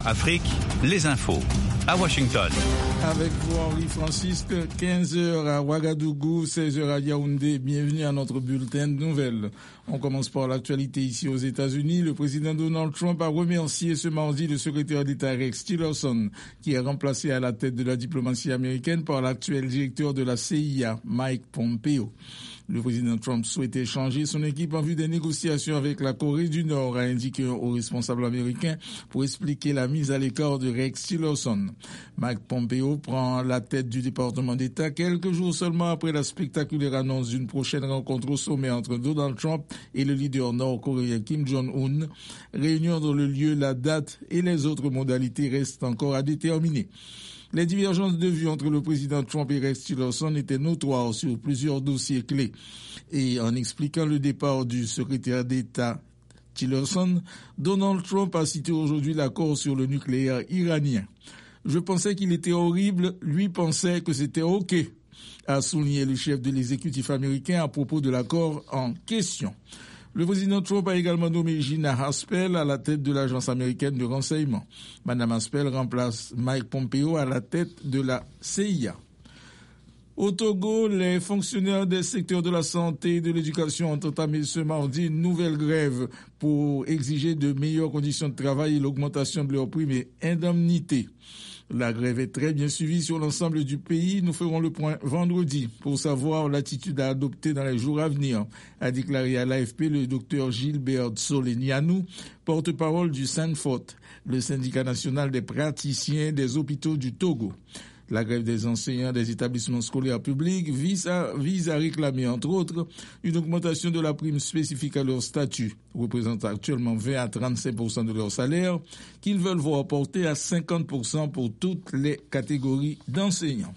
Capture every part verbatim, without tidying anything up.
Afrique, les infos. À Washington. Avec vous, Henri Francisque, quinze heures à Ouagadougou, seize heures à Yaoundé. Bienvenue à notre bulletin de nouvelles. On commence par l'actualité ici aux États-Unis. Le président Donald Trump a remercié ce mardi le secrétaire d'État Rex Tillerson, qui est remplacé à la tête de la diplomatie américaine par l'actuel directeur de la C I A, Mike Pompeo. Le président Trump souhaitait changer son équipe en vue des négociations avec la Corée du Nord, a indiqué un haut responsable américain pour expliquer la mise à l'écart de Rex Tillerson. Mike Pompeo prend la tête du département d'État quelques jours seulement après la spectaculaire annonce d'une prochaine rencontre au sommet entre Donald Trump et le leader nord-coréen Kim Jong-un. Réunion dont le lieu, la date et les autres modalités restent encore à déterminer. Les divergences de vues entre le président Trump et Rex Tillerson étaient notoires sur plusieurs dossiers clés. Et en expliquant le départ du secrétaire d'État Tillerson, Donald Trump a cité aujourd'hui l'accord sur le nucléaire iranien. Je pensais qu'il était horrible, lui pensait que c'était OK, a souligné le chef de l'exécutif américain à propos de l'accord en question. Le président Trump a également nommé Gina Haspel à la tête de l'agence américaine de renseignement. Madame Haspel remplace Mike Pompeo à la tête de la C I A. Au Togo, les fonctionnaires des secteurs de la santé et de l'éducation ont entamé ce mardi une nouvelle grève pour exiger de meilleures conditions de travail et l'augmentation de leurs primes et indemnités. La grève est très bien suivie sur l'ensemble du pays. Nous ferons le point vendredi pour savoir l'attitude à adopter dans les jours à venir, a déclaré à l'A F P le docteur Gilbert Solenianou, porte-parole du SANFOT, le syndicat national des praticiens des hôpitaux du Togo. La grève des enseignants des établissements scolaires publics vise à, vise à réclamer, entre autres, une augmentation de la prime spécifique à leur statut, représentant actuellement vingt à trente-cinq pour cent de leur salaire, qu'ils veulent voir porter à cinquante pour cent pour toutes les catégories d'enseignants.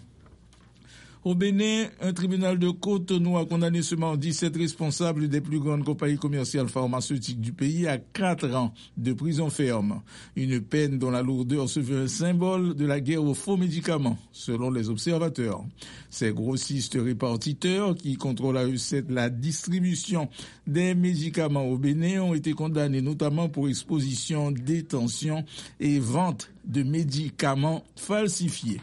Au Bénin, un tribunal de Cotonou a condamné ce mardi sept responsables des plus grandes compagnies commerciales pharmaceutiques du pays à quatre ans de prison ferme. Une peine dont la lourdeur se veut un symbole de la guerre aux faux médicaments, selon les observateurs. Ces grossistes répartiteurs qui contrôlent à eux sept la distribution des médicaments au Bénin ont été condamnés notamment pour exposition, détention et vente de médicaments falsifiés.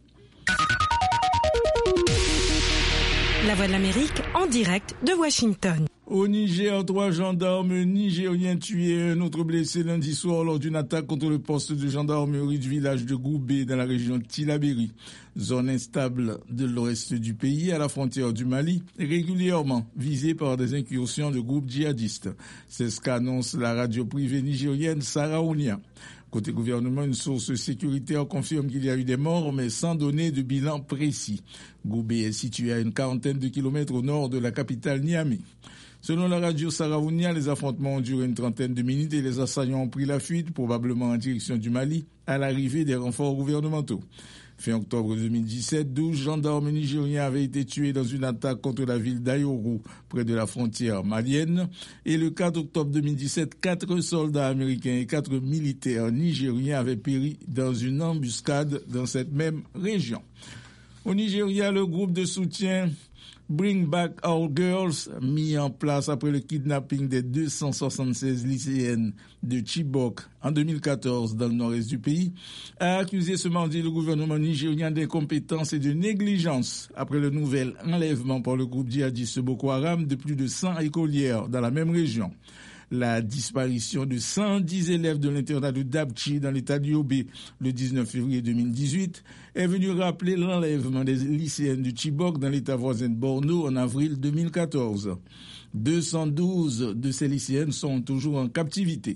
La Voix de l'Amérique en direct de Washington. Au Niger, trois gendarmes nigériens tués et un autre blessé lundi soir lors d'une attaque contre le poste de gendarmerie du village de Goubé dans la région de Tillabéri, zone instable de l'ouest du pays à la frontière du Mali, régulièrement visée par des incursions de groupes djihadistes. C'est ce qu'annonce la radio privée nigérienne Saraounia. Côté gouvernement, une source sécuritaire confirme qu'il y a eu des morts, mais sans donner de bilan précis. Goubé est situé à une quarantaine de kilomètres au nord de la capitale Niamey. Selon la radio Saraounia, les affrontements ont duré une trentaine de minutes et les assaillants ont pris la fuite, probablement en direction du Mali, à l'arrivée des renforts gouvernementaux. Fin octobre deux mille dix-sept, douze gendarmes nigériens avaient été tués dans une attaque contre la ville d'Ayoru, près de la frontière malienne. Et le quatre octobre deux mille dix-sept, quatre soldats américains et quatre militaires nigériens avaient péri dans une embuscade dans cette même région. Au Nigeria, le groupe de soutien Bring Back Our Girls, mis en place après le kidnapping des deux cent soixante-seize lycéennes de Chibok en deux mille quatorze dans le nord-est du pays, a accusé ce mardi le gouvernement nigérien d'incompétence et de négligence après le nouvel enlèvement par le groupe djihadiste Boko Haram de plus de cent écolières dans la même région. La disparition de cent dix élèves de l'internat de Dabchi dans l'état du Yobe le dix-neuf février deux mille dix-huit est venue rappeler l'enlèvement des lycéennes du Chibok dans l'état voisin de Borno en avril deux mille quatorze. deux cent douze de ces lycéennes sont toujours en captivité.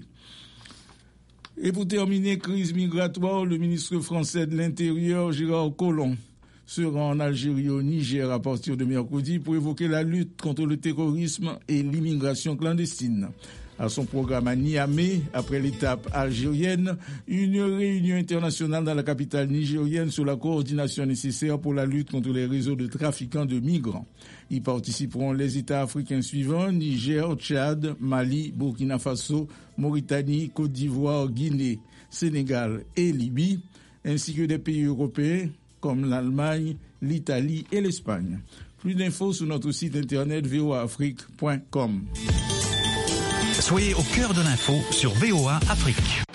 Et pour terminer, crise migratoire, le ministre français de l'Intérieur, Gérard Collomb, sera en Algérie au Niger à partir de mercredi pour évoquer la lutte contre le terrorisme et l'immigration clandestine. À son programme à Niamey, après l'étape algérienne, une réunion internationale dans la capitale nigérienne sur la coordination nécessaire pour la lutte contre les réseaux de trafiquants de migrants. Y participeront les États africains suivants, Niger, Tchad, Mali, Burkina Faso, Mauritanie, Côte d'Ivoire, Guinée, Sénégal et Libye, ainsi que des pays européens comme l'Allemagne, l'Italie et l'Espagne. Plus d'infos sur notre site internet v o a afrique point com. Soyez au cœur de l'info sur V O A Afrique.